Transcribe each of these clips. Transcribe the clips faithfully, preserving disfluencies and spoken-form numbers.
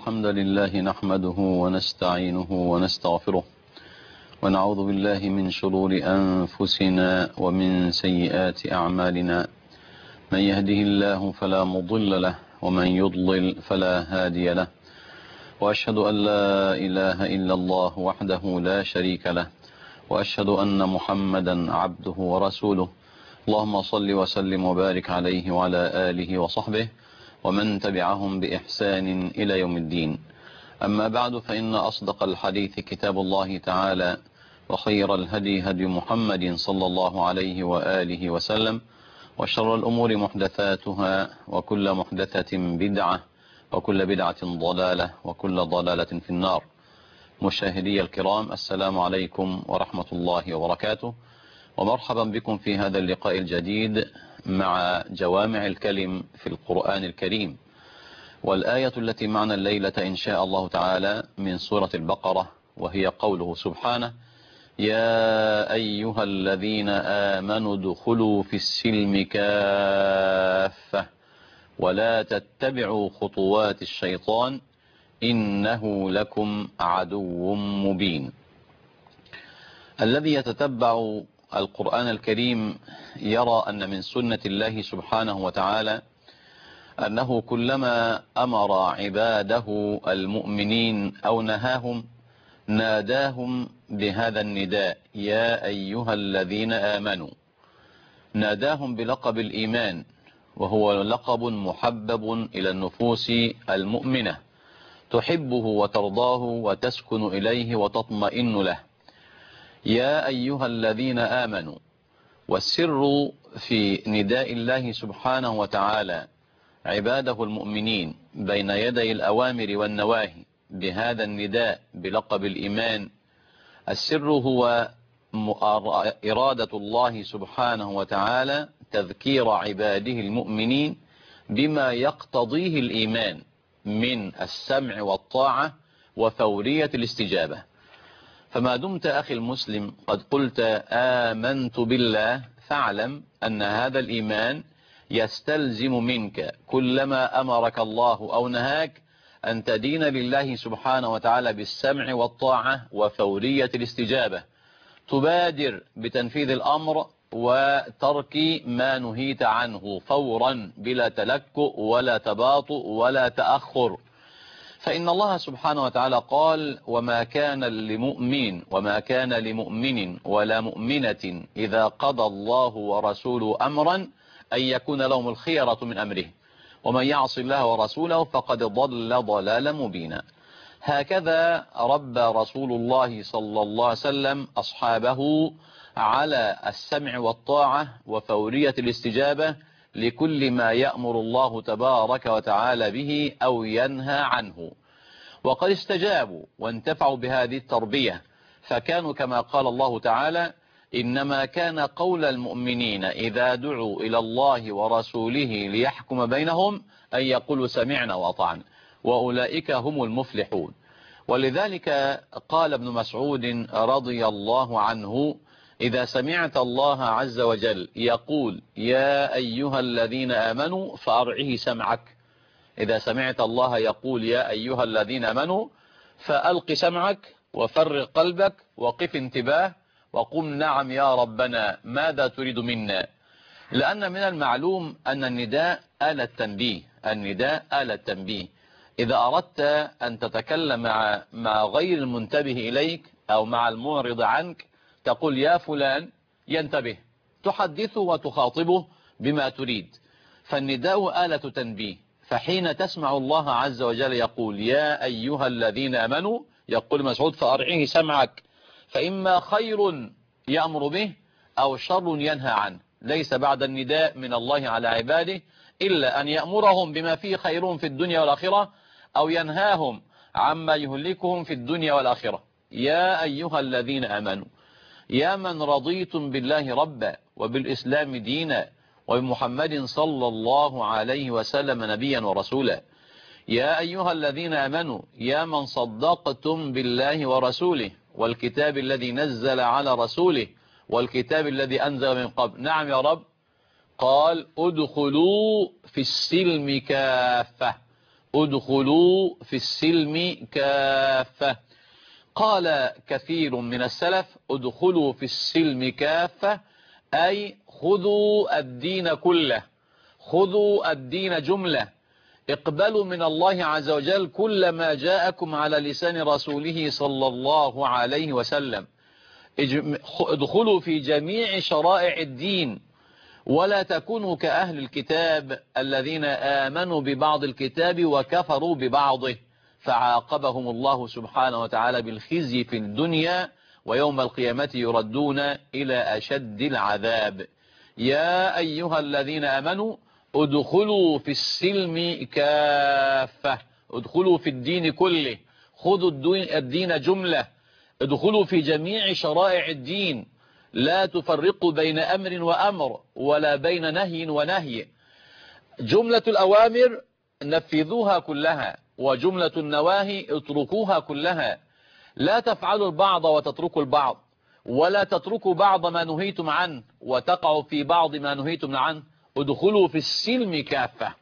الحمد لله نحمده ونستعينه ونستغفره ونعوذ بالله من شرور أنفسنا ومن سيئات أعمالنا. من يهده الله فلا مضل له ومن يضلل فلا هادي له، وأشهد أن لا إله إلا الله وحده لا شريك له، وأشهد أن محمدا عبده ورسوله. اللهم صل وسلم وبارك عليه وعلى آله وصحبه ومن تبعهم بإحسان إلى يوم الدين. أما بعد، فإن أصدق الحديث كتاب الله تعالى، وخير الهدي هدي محمد صلى الله عليه وآله وسلم، وشر الأمور محدثاتها، وكل محدثة بدعة، وكل بدعة ضلالة، وكل ضلالة في النار. مشاهدي الكرام، السلام عليكم ورحمة الله وبركاته، ومرحبا بكم في هذا اللقاء الجديد مع جوامع الكلم في القرآن الكريم. والآية التي معنا الليلة إن شاء الله تعالى من سورة البقرة، وهي قوله سبحانه: يا أيها الذين آمنوا ادخلوا في السلم كافة ولا تتبعوا خطوات الشيطان إنه لكم عدو مبين. الذي يتتبع القرآن الكريم يرى أن من سنة الله سبحانه وتعالى أنه كلما أمر عباده المؤمنين أو نهاهم ناداهم بهذا النداء: يا أيها الذين آمنوا. ناداهم بلقب الإيمان، وهو لقب محبب إلى النفوس المؤمنة، تحبه وترضاه وتسكن إليه وتطمئن له. يا أيها الذين آمنوا. والسر في نداء الله سبحانه وتعالى عباده المؤمنين بين يدي الأوامر والنواهي بهذا النداء بلقب الإيمان، السر هو إرادة الله سبحانه وتعالى تذكير عباده المؤمنين بما يقتضيه الإيمان من السمع والطاعة وفورية الاستجابة. فما دمت أخي المسلم قد قلت آمنت بالله، فاعلم أن هذا الإيمان يستلزم منك كلما أمرك الله أو نهاك أن تدين لله سبحانه وتعالى بالسمع والطاعة وفورية الاستجابة، تبادر بتنفيذ الأمر وترك ما نهيت عنه فورا بلا تلكؤ ولا تباطؤ ولا تأخر. فإن الله سبحانه وتعالى قال: وما كان لمؤمن وما كان لمؤمن ولا مؤمنة إذا قضى الله ورسوله أمرا أن يكون لهم الخيرة من أمره ومن يعص الله ورسوله فقد ضل ضلالا مبينا. هكذا ربى رسول الله صلى الله عليه وسلم أصحابه على السمع والطاعة وفورية الاستجابة لكل ما يأمر الله تبارك وتعالى به أو ينهى عنه. وقد استجابوا وانتفعوا بهذه التربية، فكانوا كما قال الله تعالى: إنما كان قول المؤمنين إذا دعوا إلى الله ورسوله ليحكم بينهم أن يقولوا سمعنا وأطعنا وأولئك هم المفلحون. ولذلك قال ابن مسعود رضي الله عنه: إذا سمعت الله عز وجل يقول يا أيها الذين آمنوا فأرعه سمعك. إذا سمعت الله يقول يا أيها الذين آمنوا فألق سمعك وفرغ قلبك وقف انتباه وقم نعم يا ربنا ماذا تريد منا. لأن من المعلوم أن النداء آلة تنبيه، النداء آلة تنبيه. إذا أردت أن تتكلم مع, مع غير المنتبه إليك أو مع المعرض عنك تقول يا فلان ينتبه، تحدثه وتخاطبه بما تريد. فالنداء آلة تنبيه. فحين تسمع الله عز وجل يقول يا أيها الذين آمنوا، يقول مسعود فأرعه سمعك، فإما خير يأمر به أو شر ينهى عنه. ليس بعد النداء من الله على عباده إلا أن يأمرهم بما فيه خيرهم في الدنيا والآخرة أو ينهاهم عما يهلكهم في الدنيا والآخرة. يا أيها الذين آمنوا، يا من رضيتم بالله ربا وبالإسلام دينا وبمحمد صلى الله عليه وسلم نبيا ورسولا. يا أيها الذين آمنوا، يا من صدقتم بالله ورسوله والكتاب الذي نزل على رسوله والكتاب الذي أنزل من قبل. نعم يا رب. قال ادخلوا في السلم كافة، ادخلوا في السلم كافة. قال كثير من السلف ادخلوا في السلم كافة، أي خذوا الدين كله، خذوا الدين جملة، اقبلوا من الله عز وجل كل ما جاءكم على لسان رسوله صلى الله عليه وسلم. ادخلوا في جميع شرائع الدين، ولا تكونوا كأهل الكتاب الذين آمنوا ببعض الكتاب وكفروا ببعضه، فعاقبهم الله سبحانه وتعالى بالخزي في الدنيا، ويوم القيامة يردون إلى أشد العذاب. يا أيها الذين آمنوا ادخلوا في السلم كافة، ادخلوا في الدين كله، خذوا الدين جملة، ادخلوا في جميع شرائع الدين، لا تفرقوا بين أمر وأمر ولا بين نهي ونهي. جملة الأوامر نفذوها كلها، وجملة النواهي اتركوها كلها. لا تفعلوا البعض وتتركوا البعض، ولا تتركوا بعض ما نهيتم عنه وتقعوا في بعض ما نهيتم عنه. ادخلوا في السلم كافة.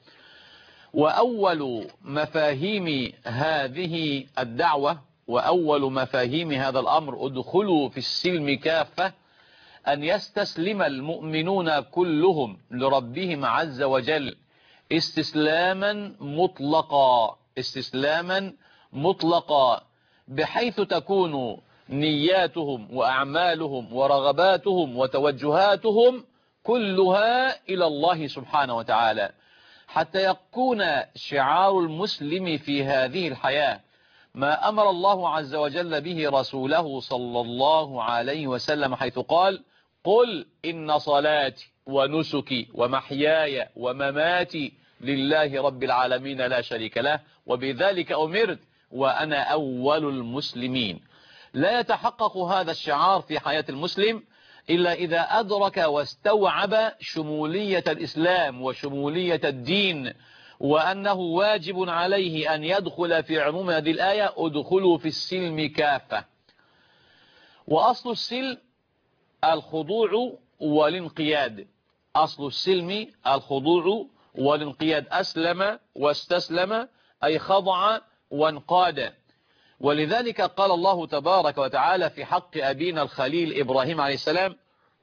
وأول مفاهيم هذه الدعوة وأول مفاهيم هذا الأمر ادخلوا في السلم كافة أن يستسلم المؤمنون كلهم لربهم عز وجل استسلاما مطلقا، استسلاما مطلقا، بحيث تكون نياتهم وأعمالهم ورغباتهم وتوجهاتهم كلها إلى الله سبحانه وتعالى، حتى يكون شعار المسلم في هذه الحياة ما أمر الله عز وجل به رسوله صلى الله عليه وسلم، حيث قال: قل إن صلاتي ونسكي ومحياي ومماتي لله رب العالمين لا شريك له وبذلك أمرت وأنا أول المسلمين. لا يتحقق هذا الشعار في حياة المسلم إلا إذا أدرك واستوعب شمولية الإسلام وشمولية الدين، وأنه واجب عليه أن يدخل في عموم هذه الآية: ادخلوا في السلم كافة. وأصل السلم الخضوع والانقياد، أصل السلم الخضوع والانقياد، أسلم واستسلم أي خضع وانقاد. ولذلك قال الله تبارك وتعالى في حق أبينا الخليل إبراهيم عليه السلام: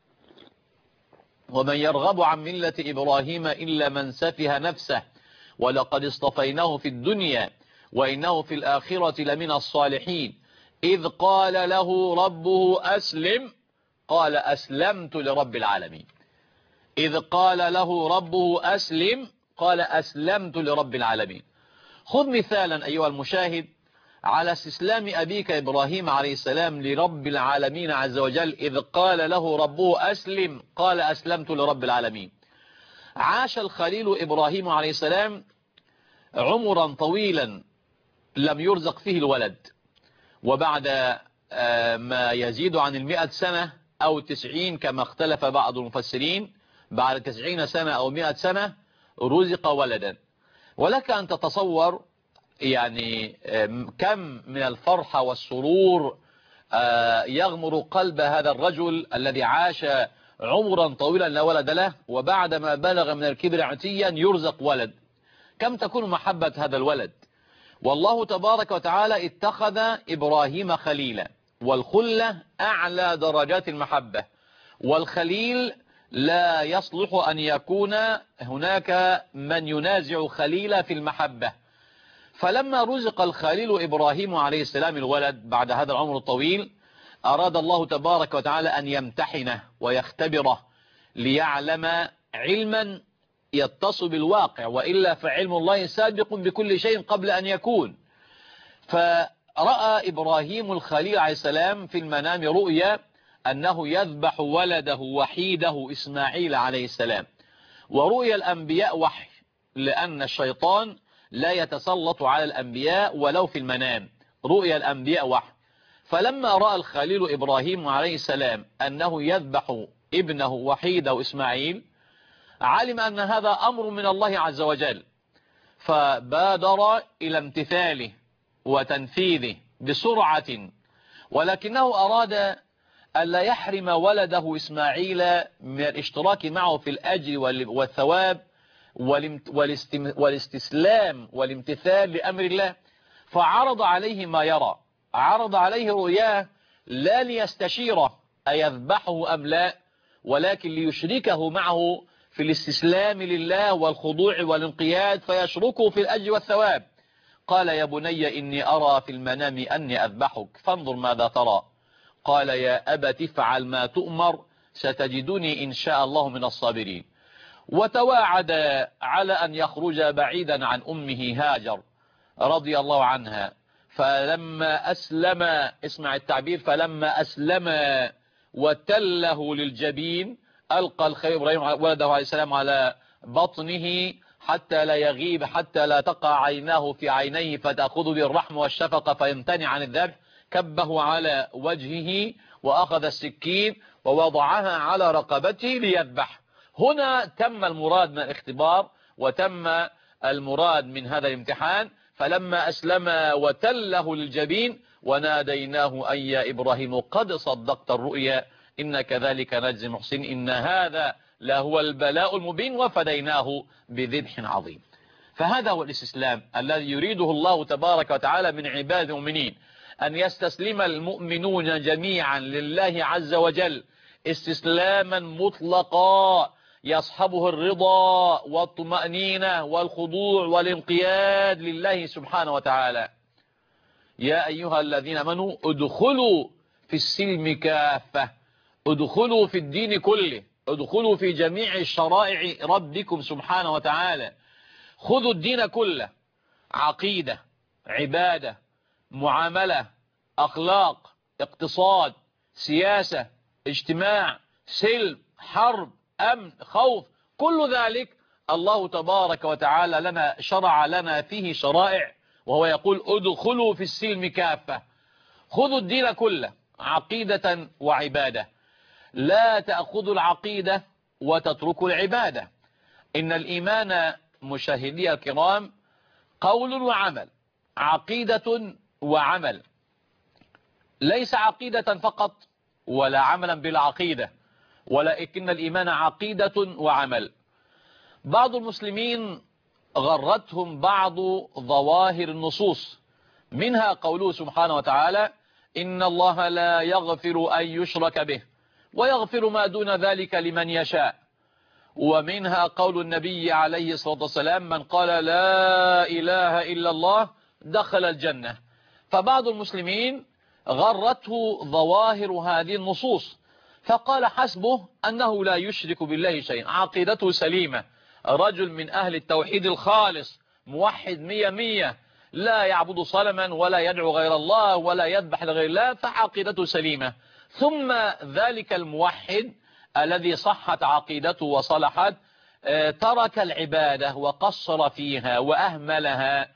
ومن يرغب عن ملة إبراهيم إلا من سفه نفسه ولقد اصطفيناه في الدنيا وإنه في الآخرة لمن الصالحين إذ قال له ربه أسلم قال أسلمت لرب العالمين. إذ قال له ربه أسلم قال أسلمت لرب العالمين. خذ مثالا أيها المشاهد على استسلام أبيك إبراهيم عليه السلام لرب العالمين عز وجل. إذ قال له ربه أسلم قال أسلمت لرب العالمين. عاش الخليل إبراهيم عليه السلام عمرا طويلا لم يرزق فيه الولد، وبعد ما يزيد عن المئة سنة أو تسعين كما اختلف بعض المفسرين، بعد تسعين سنة أو مئة سنة رزق ولدا. ولك أن تتصور يعني كم من الفرحة والسرور يغمر قلب هذا الرجل الذي عاش عمرا طويلا لا ولد له، وبعدما بلغ من الكبر عتيا يرزق ولد. كم تكون محبة هذا الولد. والله تبارك وتعالى اتخذ إبراهيم خليلا، والخلة أعلى درجات المحبة، والخليل لا يصلح أن يكون هناك من ينازع خليل في المحبة. فلما رزق الخليل إبراهيم عليه السلام الولد بعد هذا العمر الطويل، أراد الله تبارك وتعالى أن يمتحنه ويختبره ليعلم علما يتصل بالواقع، وإلا فعلم الله سابق بكل شيء قبل أن يكون. فرأى إبراهيم الخليل عليه السلام في المنام رؤيا أنه يذبح ولده وحيده إسماعيل عليه السلام. ورؤيا الأنبياء وحي، لأن الشيطان لا يتسلط على الأنبياء ولو في المنام. رؤيا الأنبياء وحي. فلما رأى الخليل إبراهيم عليه السلام أنه يذبح ابنه وحيده إسماعيل، علم أن هذا أمر من الله عز وجل، فبادر إلى امتثاله وتنفيذه بسرعة، ولكنه أراد ألا يحرم ولده إسماعيل من الاشتراك معه في الأجر والثواب والاستسلام والامتثال لأمر الله. فعرض عليه ما يرى، عرض عليه رؤياه لا ليستشيره أيذبحه أم لا، ولكن ليشركه معه في الاستسلام لله والخضوع والانقياد فيشركه في الأجر والثواب. قال يا بني إني أرى في المنام أني أذبحك فانظر ماذا ترى. قال يا أبت افعل ما تؤمر ستجدني إن شاء الله من الصابرين. وتواعد على أن يخرج بعيدا عن أمه هاجر رضي الله عنها. فلما أسلم، اسمع التعبير، فلما أسلم وتله للجبين ألقى الخليل إبراهيم ولده عليه السلام على بطنه حتى لا يغيب، حتى لا تقع عيناه في عينيه فتأخذ بالرحمة والشفقة فيمتنع عن الذبح. كبه على وجهه وأخذ السكين ووضعها على رقبته ليذبح. هنا تم المراد من الاختبار وتم المراد من هذا الامتحان. فلما أسلم وتله للجبين وناديناه أي يا إبراهيم قد صدقت الرؤيا إن كذلك نجزي المحسنين إن هذا لهو البلاء المبين وفديناه بذبح عظيم. فهذا هو الاستسلام الذي يريده الله تبارك وتعالى من عباد المؤمنين، أن يستسلم المؤمنون جميعا لله عز وجل استسلاما مطلقا يصحبه الرضا والطمأنينة والخضوع والانقياد لله سبحانه وتعالى. يا أيها الذين آمنوا ادخلوا في السلم كافة، ادخلوا في الدين كله، ادخلوا في جميع شرائع ربكم سبحانه وتعالى. خذوا الدين كله، عقيدة، عبادة، معاملة، أخلاق، اقتصاد، سياسة، اجتماع، سلم، حرب، أمن، خوف، كل ذلك الله تبارك وتعالى لنا شرع لنا فيه شرائع، وهو يقول ادخلوا في السلم كافة. خذوا الدين كله عقيدة وعبادة، لا تأخذوا العقيدة وتتركوا العبادة. إن الإيمان مشاهدي الكرام قول وعمل، عقيدة وعمل، ليس عقيدة فقط ولا عملا بالعقيدة، ولكن الإيمان عقيدة وعمل. بعض المسلمين غرتهم بعض ظواهر النصوص، منها قوله سبحانه وتعالى إن الله لا يغفر أن يشرك به ويغفر ما دون ذلك لمن يشاء. ومنها قول النبي عليه الصلاة والسلام من قال لا إله إلا الله دخل الجنة. فبعض المسلمين غرته ظواهر هذه النصوص فقال حسبه أنه لا يشرك بالله شيئا، عقيدته سليمة، رجل من أهل التوحيد الخالص، موحد مية مية، لا يعبد صنما ولا يدعو غير الله ولا يذبح لغير الله، فعقيدته سليمة. ثم ذلك الموحد الذي صحت عقيدته وصلحت ترك العبادة وقصر فيها وأهملها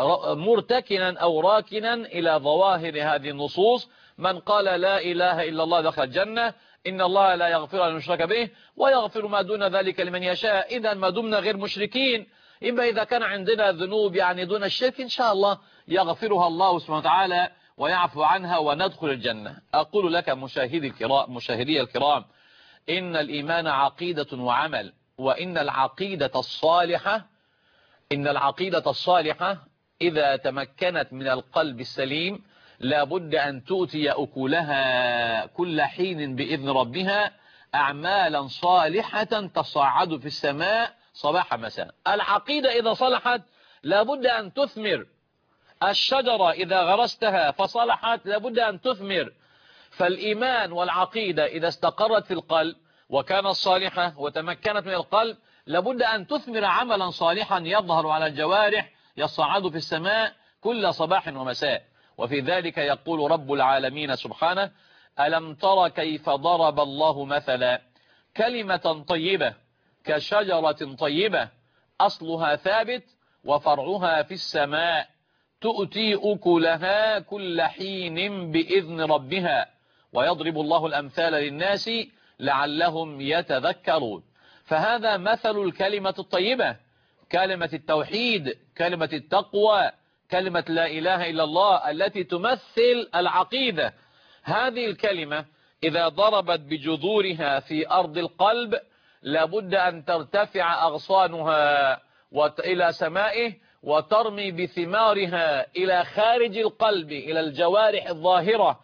مرتكنا أو راكنا إلى ظواهر هذه النصوص. من قال لا إله إلا الله دخل الجنة، إن الله لا يغفر أن يشرك به ويغفر ما دون ذلك لمن يشاء. إذا ما دمنا غير مشركين، إما إذا كان عندنا ذنوب يعني دون الشرك إن شاء الله يغفرها الله سبحانه وتعالى ويعفو عنها وندخل الجنة. أقول لك مشاهدي الكرام مشاهدي الكرام إن الإيمان عقيدة وعمل، وإن العقيدة الصالحة إن العقيدة الصالحة إذا تمكنت من القلب السليم لابد أن تؤتي أكلها كل حين بإذن ربها أعمالا صالحة تصعد في السماء صباح مساء. العقيدة إذا صلحت لابد أن تثمر، الشجرة إذا غرستها فصلحت لابد أن تثمر. فالإيمان والعقيدة إذا استقرت في القلب وكانت صالحة وتمكنت من القلب لابد أن تثمر عملا صالحا يظهر على الجوارح يصعد في السماء كل صباح ومساء. وفي ذلك يقول رب العالمين سبحانه ألم تر كيف ضرب الله مثلا كلمة طيبة كشجرة طيبة أصلها ثابت وفرعها في السماء تؤتي أكلها كل حين بإذن ربها ويضرب الله الأمثال للناس لعلهم يتذكرون. فهذا مثل الكلمة الطيبة، كلمة التوحيد، كلمة التقوى، كلمة لا إله إلا الله التي تمثل العقيدة. هذه الكلمة إذا ضربت بجذورها في أرض القلب لابد أن ترتفع أغصانها إلى سمائه وترمي بثمارها إلى خارج القلب إلى الجوارح الظاهرة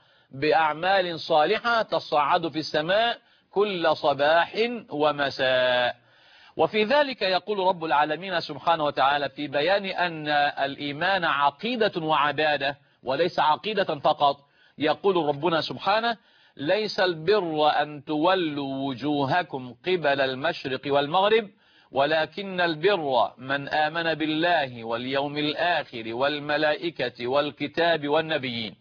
بأعمال صالحة تصعد في السماء كل صباح ومساء. وفي ذلك يقول رب العالمين سبحانه وتعالى في بيان أن الإيمان عقيدة وعبادة وليس عقيدة فقط. يقول ربنا سبحانه: ليس البر أن تولوا وجوهكم قبل المشرق والمغرب ولكن البر من آمن بالله واليوم الآخر والملائكة والكتاب والنبيين.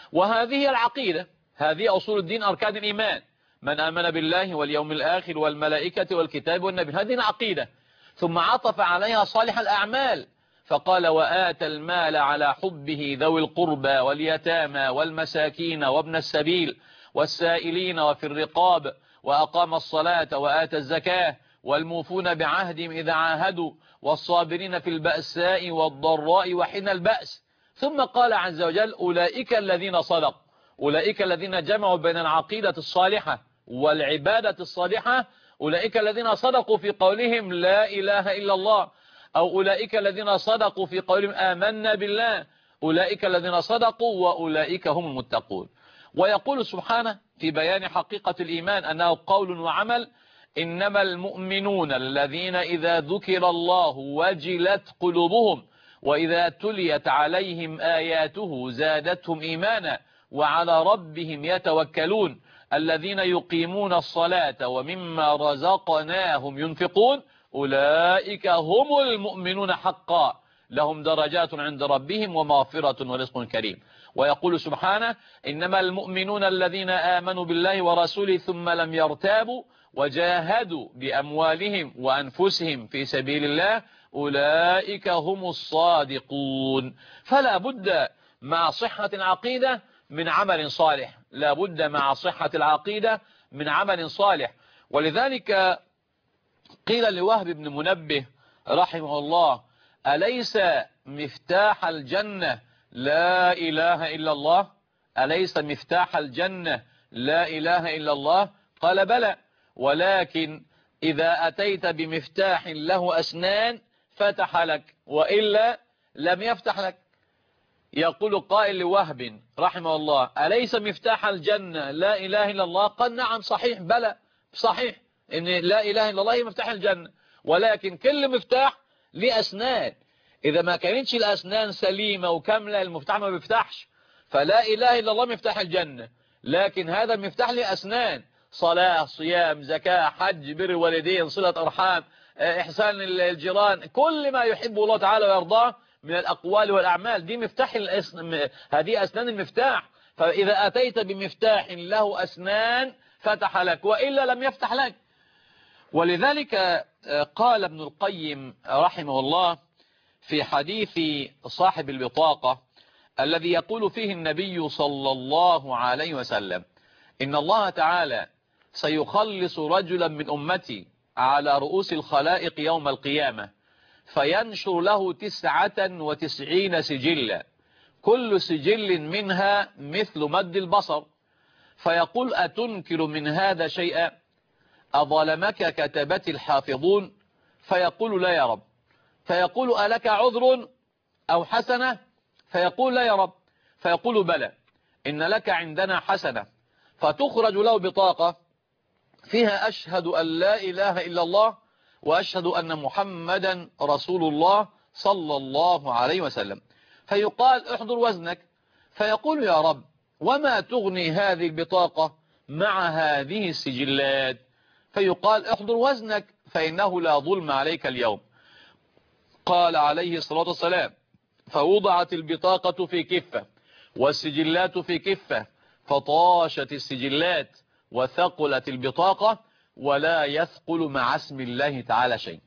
وهذه العقيدة، هذه أصول الدين، أركان الإيمان: من آمن بالله واليوم الآخر والملائكة والكتاب والنبي، هذه العقيدة. ثم عطف عليها صالح الأعمال فقال: وآتى المال على حبه ذوي القربى واليتامى والمساكين وابن السبيل والسائلين وفي الرقاب وأقام الصلاة وآتى الزكاة والموفون بعهدهم إذا عاهدوا والصابرين في البأساء والضراء وحين البأس. ثم قال عز وجل: أولئك الذين صدقوا، أولئك الذين جمعوا بين العقيدة الصالحة والعبادة الصالحة، أولئك الذين صدقوا في قولهم لا إله إلا الله، أو أولئك الذين صدقوا في قولهم آمنا بالله، أولئك الذين صدقوا وأولئك هم المتقون. ويقول سبحانه في بيان حقيقة الإيمان أنه قول وعمل: إنما المؤمنون الذين إذا ذكر الله وجلت قلوبهم وإذا تليت عليهم آياته زادتهم إيمانا وعلى ربهم يتوكلون الذين يقيمون الصلاة ومما رزقناهم ينفقون أولئك هم المؤمنون حقا لهم درجات عند ربهم ومغفرة ورزق كريم. ويقول سبحانه: إنما المؤمنون الذين آمنوا بالله ورسوله ثم لم يرتابوا وجاهدوا بأموالهم وأنفسهم في سبيل الله أولئك هم الصادقون. فلا بد مع صحة العقيدة من عمل صالح، لا بد مع صحة العقيدة من عمل صالح. ولذلك قيل لوهب بن منبه رحمه الله: أليس مفتاح الجنة لا إله إلا الله؟ أليس مفتاح الجنة لا إله إلا الله؟ قال: بلى، ولكن إذا أتيت بمفتاح له أسنان فتح لك، وإلا لم يفتح لك. يقول قائل لوهب رحمه الله: أليس مفتاح الجنة لا إله إلا الله؟ قال: نعم صحيح، بلى صحيح إن لا إله إلا الله هي مفتاح الجنة، ولكن كل مفتاح له أسنان، إذا ما كانتش الأسنان سليمة وكاملة المفتاح ما بيفتحش. فلا إله إلا الله مفتاح الجنة، لكن هذا المفتاح له أسنان: صلاة، صيام، زكاة، حج، بر والدين، صلة أرحام، إحسان الجيران، كل ما يحب الله تعالى ويرضاه من الأقوال والأعمال، دي مفتاح الأسن... هذه أسنان المفتاح. فإذا أتيت بمفتاح له أسنان فتح لك، وإلا لم يفتح لك. ولذلك قال ابن القيم رحمه الله في حديث صاحب البطاقة الذي يقول فيه النبي صلى الله عليه وسلم: إن الله تعالى سيخلص رجلا من أمتي على رؤوس الخلائق يوم القيامة فينشر له تسعة وتسعين سجلا كل سجل منها مثل مد البصر، فيقول: أتنكر من هذا شيئا؟ أظلمك كتبت الحافظون؟ فيقول: لا يا رب. فيقول: ألك عذر أو حسنة؟ فيقول: لا يا رب. فيقول: بلى، إن لك عندنا حسنة. فتخرج له بطاقة فيها: أشهد أن لا إله إلا الله وأشهد أن محمدا رسول الله صلى الله عليه وسلم. فيقال: احضر وزنك. فيقول: يا رب، وما تغني هذه البطاقة مع هذه السجلات؟ فيقال: احضر وزنك فإنه لا ظلم عليك اليوم. قال عليه الصلاة والسلام: فوضعت البطاقة في كفة والسجلات في كفة، فطاشت السجلات وثقلت البطاقة، ولا يثقل مع اسم الله تعالى شيء.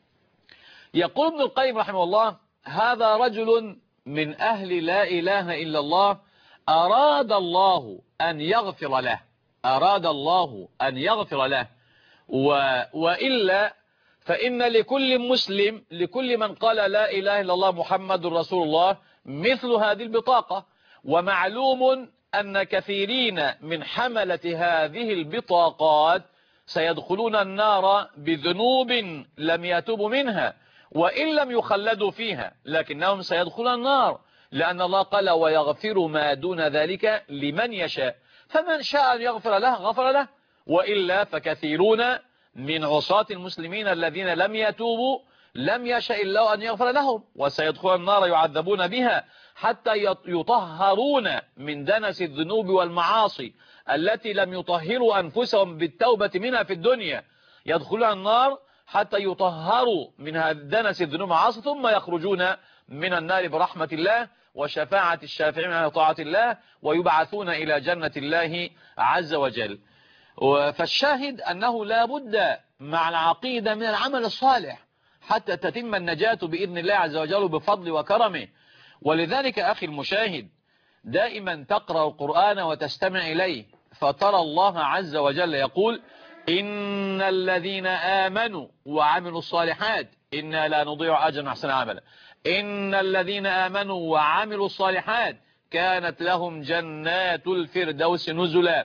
يقول ابن القيم رحمه الله: هذا رجل من أهل لا إله إلا الله أراد الله أن يغفر له، أراد الله أن يغفر له، و... وإلا فإن لكل مسلم، لكل من قال لا إله إلا الله محمد رسول الله، مثل هذه البطاقة. ومعلوم أن كثيرين من حملة هذه البطاقات سيدخلون النار بذنوب لم يتوبوا منها وإن لم يخلدوا فيها، لكنهم سيدخلون النار، لأن الله قال ويغفر ما دون ذلك لمن يشاء، فمن شاء أن يغفر له غفر له، وإلا فكثيرون من عصاة المسلمين الذين لم يتوبوا لم يشاء الله أن يغفر لهم، وسيدخلون النار يعذبون بها حتى يطهرون من دنس الذنوب والمعاصي التي لم يطهروا أنفسهم بالتوبة منها في الدنيا، يدخلون النار حتى يطهروا من دنس الذنوب والمعاصي ثم يخرجون من النار برحمة الله وشفاعة الشافعين على طاعة الله، ويبعثون إلى جنة الله عز وجل. فالشاهد أنه لا بد مع العقيدة من العمل الصالح حتى تتم النجاة بإذن الله عز وجل بفضل وكرمه. ولذلك أخي المشاهد دائما تقرأ القرآن وتستمع إليه، فترى الله عز وجل يقول إن الذين آمنوا وعملوا الصالحات إنا لا نضيع أجر أحسن عملا، إن الذين آمنوا وعملوا الصالحات كانت لهم جنات الفردوس نزلا.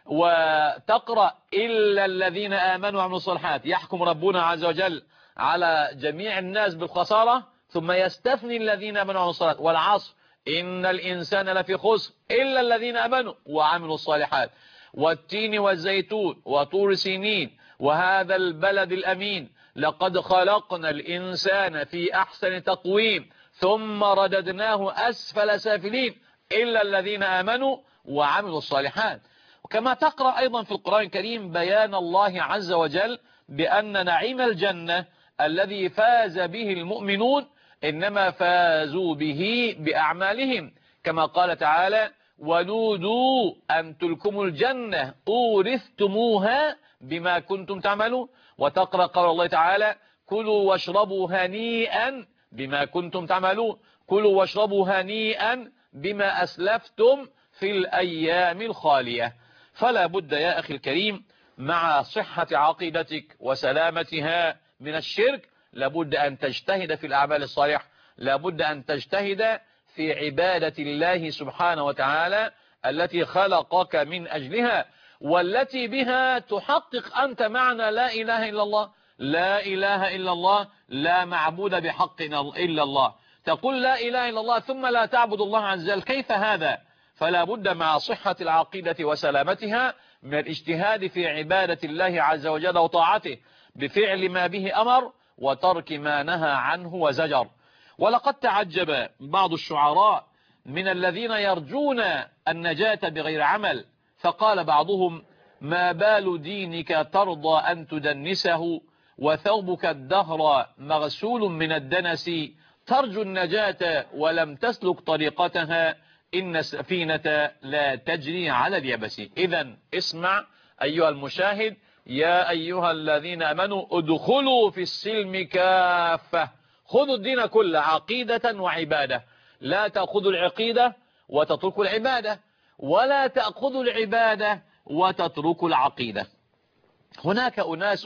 وتقرأ إلا الذين آمنوا وعملوا الصالحات يحكم ربنا عز وجل على جميع الناس بالخسارة، ثم يستثني الذين آمنوا وعملوا الصالحات والعصر إن الإنسان لفي خسر إلا الذين آمنوا وعملوا الصالحات والتين والزيتون وطور سينين وهذا البلد الأمين لقد خلقنا الإنسان في أحسن تقويم ثم رددناه أسفل سافلين إلا الذين آمنوا وعملوا الصالحات. وكما تقرأ أيضا في القرآن الكريم بيان الله عز وجل بأن نعيم الجنة الذي فاز به المؤمنون إنما فازوا به بأعمالهم، كما قال تعالى ونودوا أن تلكم الجنة أورثتموها بما كنتم تعملون. وتقرأ قول الله تعالى كلوا واشربوا هنيئا بما كنتم تعملون، كلوا واشربوا هنيئا بما أسلفتم في الأيام الخالية. فلا بد يا أخي الكريم مع صحة عقيدتك وسلامتها من الشرك لابد أن تجتهد في الأعمال الصالحة، لابد أن تجتهد في عبادة الله سبحانه وتعالى التي خلقك من أجلها، والتي بها تحقق أنت معنى لا إله إلا الله. لا إله إلا الله لا معبود بحق إلا الله. تقول لا إله إلا الله ثم لا تعبد الله عز وجل، كيف هذا؟ فلا بد مع صحة العقيدة وسلامتها من الاجتهاد في عبادة الله عز وجل وطاعته بفعل ما به أمر وترك ما نهى عنه وزجر. ولقد تعجب بعض الشعراء من الذين يرجون النجاة بغير عمل، فقال بعضهم ما بال دينك ترضى أن تدنسه وثوبك الدهر مغسول من الدنس، ترجو النجاة ولم تسلك طريقتها إن السفينة لا تجري على اليبس. إذن اسمع أيها المشاهد يا أيها الذين آمنوا ادخلوا في السلم كافة، خذوا الدين كله عقيدة وعبادة، لا تأخذوا العقيدة وتتركوا العبادة، ولا تأخذوا العبادة وتتركوا العقيدة. هناك أناس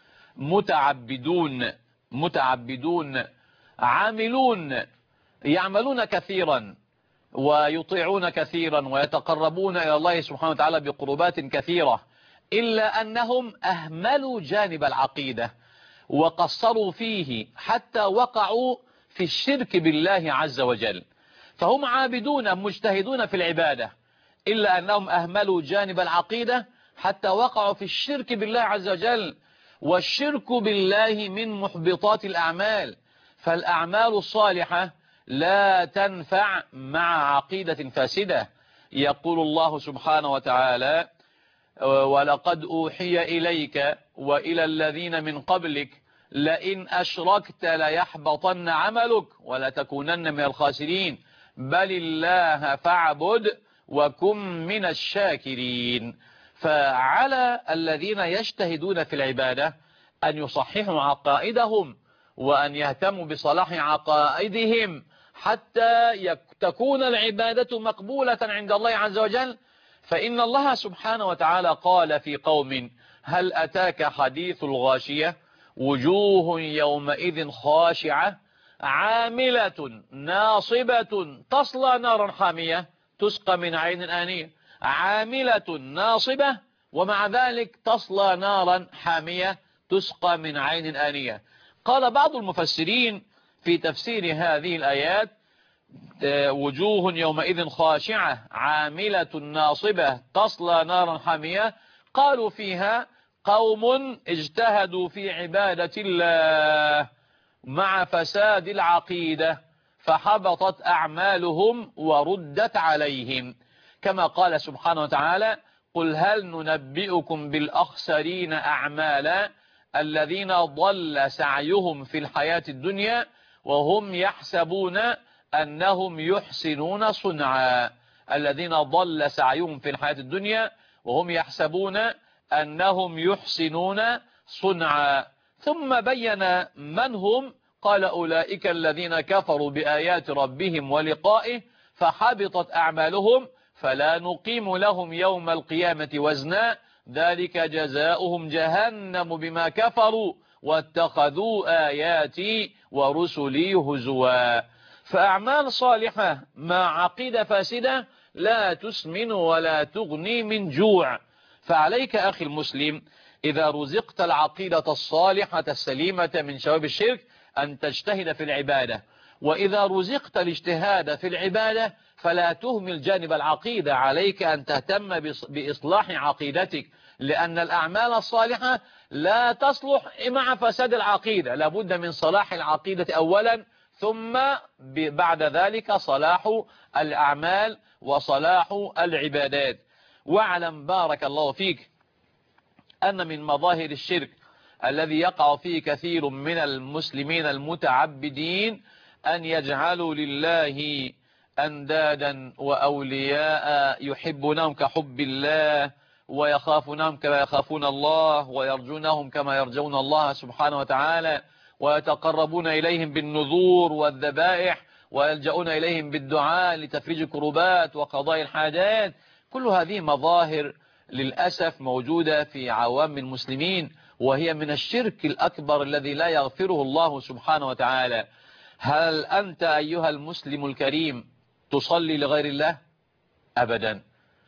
متعبدون متعبدون عاملون يعملون كثيرا ويطيعون كثيرا ويتقربون إلى الله سبحانه وتعالى بقربات كثيرة، إلا أنهم أهملوا جانب العقيدة وقصروا فيه حتى وقعوا في الشرك بالله عز وجل. فهم عابدون مجتهدون في العبادة إلا أنهم أهملوا جانب العقيدة حتى وقعوا في الشرك بالله عز وجل، والشرك بالله من محبطات الأعمال، فالأعمال الصالحة لا تنفع مع عقيدة فاسدة. يقول الله سبحانه وتعالى ولقد أوحي إليك وإلى الذين من قبلك لئن أشركت ليحبطن عملك ولتكونن من الخاسرين بل الله فاعبد وكن من الشاكرين. فعلى الذين يجتهدون في العبادة أن يصححوا عقائدهم وأن يهتموا بصلاح عقائدهم حتى تكون العبادة مقبولة عند الله عز وجل. فإن الله سبحانه وتعالى قال في قوم هل أتاك حديث الغاشية وجوه يومئذ خاشعة عاملة ناصبة تصلى نارا حامية تسقى من عين آنية. عاملة ناصبة ومع ذلك تصلى نارا حامية تسقى من عين آنية. قال بعض المفسرين في تفسير هذه الآيات: وجوه يومئذ خاشعة عاملة ناصبة تصلى نارا حامية، قالوا فيها قوم اجتهدوا في عبادة الله مع فساد العقيدة فحبطت أعمالهم وردت عليهم، كما قال سبحانه وتعالى: قل هل ننبئكم بالأخسرين أعمالا الذين ضل سعيهم في الحياة الدنيا وهم يحسبون أنهم يحسنون صنعا. الذين ضل سعيهم في الحياة الدنيا وهم يحسبون أنهم يحسنون صنعا. ثم بين من هم، قال: أولئك الذين كفروا بآيات ربهم ولقائه فحبطت أعمالهم فلا نقيم لهم يوم القيامة وزنا ذلك جزاؤهم جهنم بما كفروا واتخذوا آياتي ورسلي هزوا. فأعمال صالحة مع عقيدة فاسدة لا تسمن ولا تغني من جوع. فعليك أخي المسلم إذا رزقت العقيدة الصالحة السليمة من شوائب الشرك أن تجتهد في العبادة، وإذا رزقت الاجتهاد في العبادة فلا تهمل جانب العقيدة، عليك أن تهتم بإصلاح عقيدتك، لأن الأعمال الصالحة لا تصلح مع فساد العقيدة، لابد من صلاح العقيدة أولا ثم بعد ذلك صلاح الأعمال وصلاح العبادات. واعلم بارك الله فيك أن من مظاهر الشرك الذي يقع فيه كثير من المسلمين المتعبدين أن يجعلوا لله أندادا وأولياء يحبونهم كحب الله ويخافونهم كما يخافون الله ويرجونهم كما يرجون الله سبحانه وتعالى، ويتقربون إليهم بالنذور والذبائح ويلجؤون إليهم بالدعاء لتفريج الكروبات وقضاء الحاجات. كل هذه مظاهر للأسف موجودة في عوام المسلمين، وهي من الشرك الأكبر الذي لا يغفره الله سبحانه وتعالى. هل أنت أيها المسلم الكريم تصلي لغير الله؟ أبدا.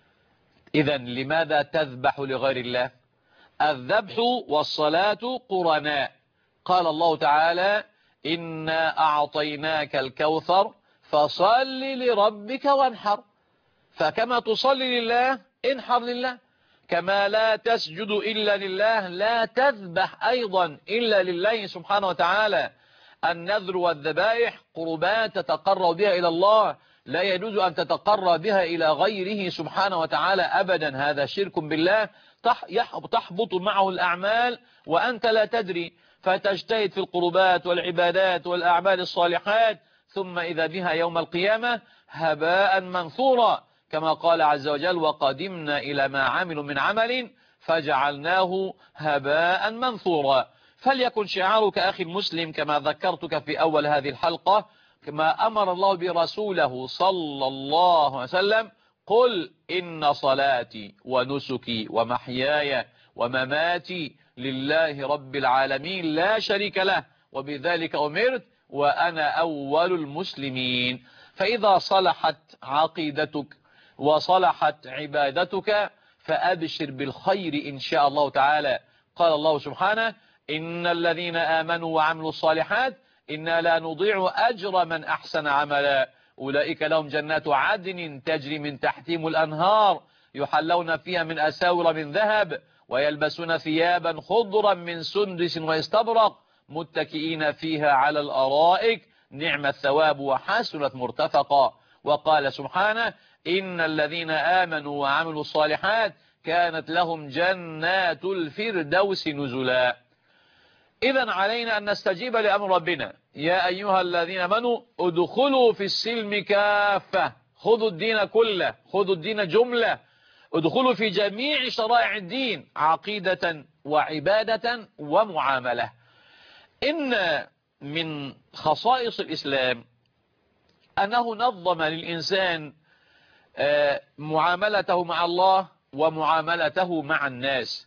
إذن لماذا تذبح لغير الله؟ الذبح والصلاة قرناء. قال الله تعالى: إنا أعطيناك الكوثر فصل لربك وانحر. فكما تصلي لله انحر لله، كما لا تسجد إلا لله لا تذبح أيضا إلا لله سبحانه وتعالى. النذر والذبائح قربات تتقرب بها إلى الله، لا يجوز أن تتقرب بها إلى غيره سبحانه وتعالى أبدا، هذا شرك بالله تحبط معه الأعمال وأنت لا تدري، فتجتهد في القربات والعبادات والأعمال الصالحات ثم إذا بها يوم القيامة هباء منثورا، كما قال عز وجل: وقدمنا إلى ما عملوا من عمل فجعلناه هباء منثورا. فليكن شعارك أخي المسلم كما ذكرتك في أول هذه الحلقة، كما أمر الله برسوله صلى الله عليه وسلم: قل إن صلاتي ونسكي ومحياي ومماتي لله رب العالمين لا شريك له وبذلك أمرت وأنا أول المسلمين. فإذا صلحت عقيدتك وصلحت عبادتك فأبشر بالخير إن شاء الله تعالى. قال الله سبحانه: إن الذين آمنوا وعملوا الصالحات إنا لا نضيع أجر من أحسن عملا أولئك لهم جنات عدن تجري من تحتهم الأنهار يحلون فيها من أساور من ذهب ويلبسون ثيابا خضرا من سندس واستبرق متكئين فيها على الأرائك نعم الثواب وحسنت مرتفقا. وقال سبحانه: إن الذين آمنوا وعملوا الصالحات كانت لهم جنات الفردوس نزلا. إذن علينا أن نستجيب لأمر ربنا: يا أيها الذين آمنوا ادخلوا في السلم كافة، خذوا الدين كله، خذوا الدين جملة، ادخلوا في جميع شرائع الدين عقيدة وعبادة ومعاملة. إن من خصائص الإسلام أنه نظم للإنسان معاملته مع الله ومعاملته مع الناس.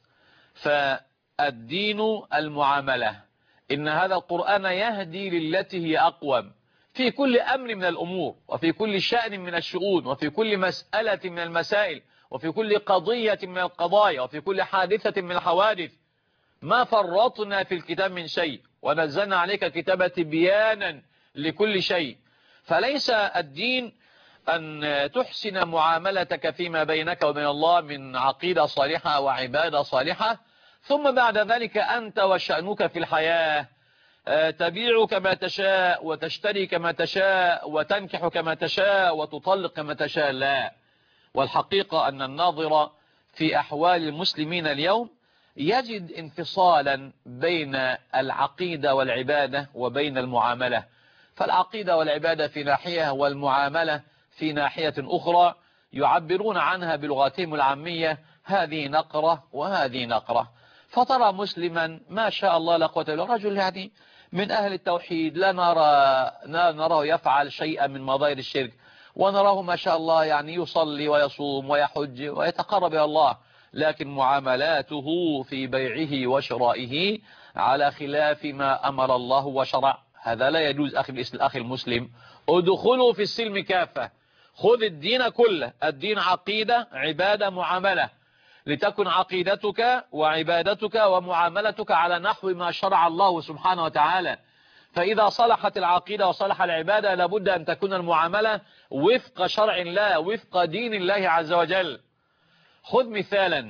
فالدين المعاملة، إن هذا القرآن يهدي للتي هي أقوم في كل أمر من الأمور وفي كل شأن من الشؤون وفي كل مسألة من المسائل وفي كل قضية من القضايا وفي كل حادثة من الحوادث. ما فرطنا في الكتاب من شيء، ونزلنا عليك كتابة بيانا لكل شيء. فليس الدين أن تحسن معاملتك فيما بينك وبين الله من عقيدة صالحة وعبادة صالحة، ثم بعد ذلك أنت وشأنك في الحياة تبيع كما تشاء وتشتري كما تشاء وتنكح كما تشاء وتطلق كما تشاء. لا، والحقيقة أن الناظر في أحوال المسلمين اليوم يجد انفصالا بين العقيدة والعبادة وبين المعاملة. فالعقيدة والعبادة في ناحية والمعاملة في ناحية أخرى، يعبرون عنها بلغاتهم العامية، هذه نقرة وهذه نقرة. فترى مسلما ما شاء الله لا قوة إلا بالله، رجل يعني من أهل التوحيد، لا نرى لا نراه يفعل شيئا من مظاهر الشرك، ونراه ما شاء الله يعني يصلي ويصوم ويحج ويتقرب إلى الله، لكن معاملاته في بيعه وشرائه على خلاف ما أمر الله وشرع. هذا لا يجوز. أخي المسلم، ادخلوا في السلم كافة، خذ الدين كله. الدين عقيدة، عبادة، معاملة، لتكن عقيدتك وعبادتك ومعاملتك على نحو ما شرع الله سبحانه وتعالى. فإذا صلحت العقيدة وصلح العبادة لابد أن تكون المعاملة وفق شرع الله، وفق دين الله عز وجل. خذ مثالا،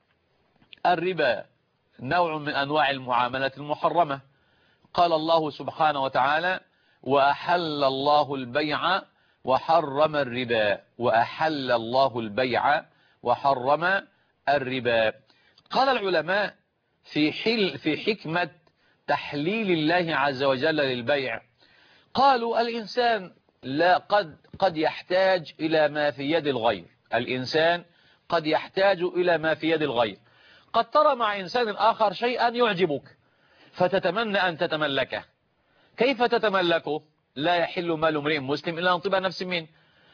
الربا نوع من أنواع المعاملة المحرمة. قال الله سبحانه وتعالى: وأحل الله البيع وحرم الربا. وأحل الله البيع وحرم الربا. قال العلماء في حل في حكمة تحليل الله عز وجل للبيع، قالوا الإنسان لا قد قد يحتاج إلى ما في يد الغير. الإنسان قد يحتاج إلى ما في يد الغير. قد ترى مع إنسان آخر شيئا يعجبك فتتمنى أن تتملكه. كيف تتملكه؟ لا يحل مال امرئ مسلم إلا أن طيب نفس منه،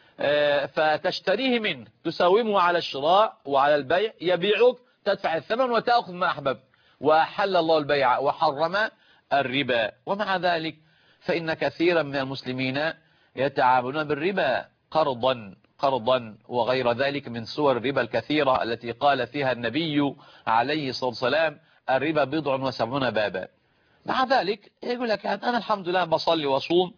فتشتريه منه، تساومه على الشراء وعلى البيع، يبيعك، تدفع الثمن وتأخذ ما أحببت. وأحل الله البيع وحرم الربا. ومع ذلك فإن كثيرا من المسلمين يتعاملون بالربا قرضا قرضا وغير ذلك من صور الربا الكثيرة التي قال فيها النبي عليه الصلاة والسلام: الربا بضع وسبعون بابا. مع ذلك يقول لك أنا الحمد لله بصلي وصوم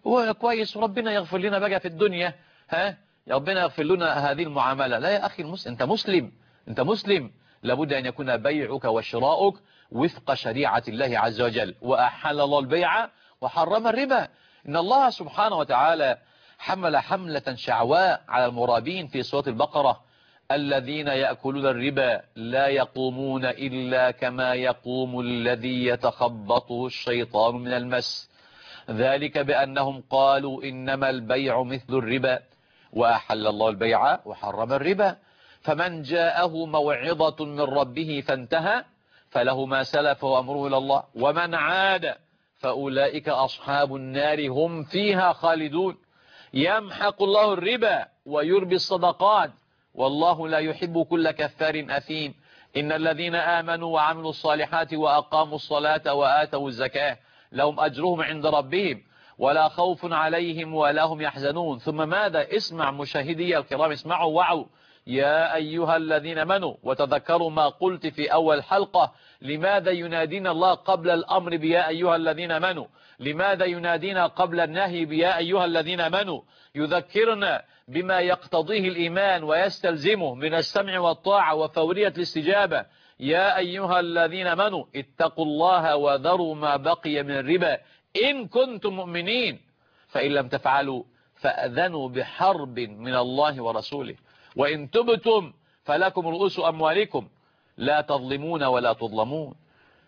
وكويس وربنا يغفر لنا بقى في الدنيا، ها يا ربنا يغفر لنا هذه المعاملة. لا يا أخي المسلم، أنت مسلم أنت مسلم لابد أن يكون بيعك وشراؤك وفق شريعة الله عز وجل. وأحل الله البيع وحرم الربا. إن الله سبحانه وتعالى حمل حملة شعواء على المرابين في سورة البقرة: الذين يأكلون الربا لا يقومون إلا كما يقوم الذي يتخبطه الشيطان من المس، ذلك بأنهم قالوا إنما البيع مثل الربا وأحل الله البيع وحرم الربا. فمن جاءه موعظة من ربه فانتهى فله ما سلف وأمره إلى الله، ومن عاد فأولئك أصحاب النار هم فيها خالدون. يمحق الله الربا ويربي الصدقات والله لا يحب كل كفار أثيم. إن الذين آمنوا وعملوا الصالحات وأقاموا الصلاة وآتوا الزكاة لهم أجرهم عند ربهم ولا خوف عليهم ولا هم يحزنون. ثم ماذا؟ اسمع مشاهدي الكرام، اسمعوا وعوا: يا أيها الذين آمنوا. وتذكروا ما قلت في أول حلقة: لماذا ينادينا الله قبل الأمر بيا أيها الذين آمنوا؟ لماذا ينادينا قبل النهي بيا أيها الذين آمنوا؟ يذكرنا بما يقتضيه الإيمان ويستلزمه من السمع والطاعة وفورية الاستجابة. يا أيها الذين آمنوا اتقوا الله وذروا ما بقي من الربا إن كنتم مؤمنين، فإن لم تفعلوا فأذنوا بحرب من الله ورسوله، وإن تبتم فلكم رؤوس أموالكم لا تظلمون ولا تظلمون.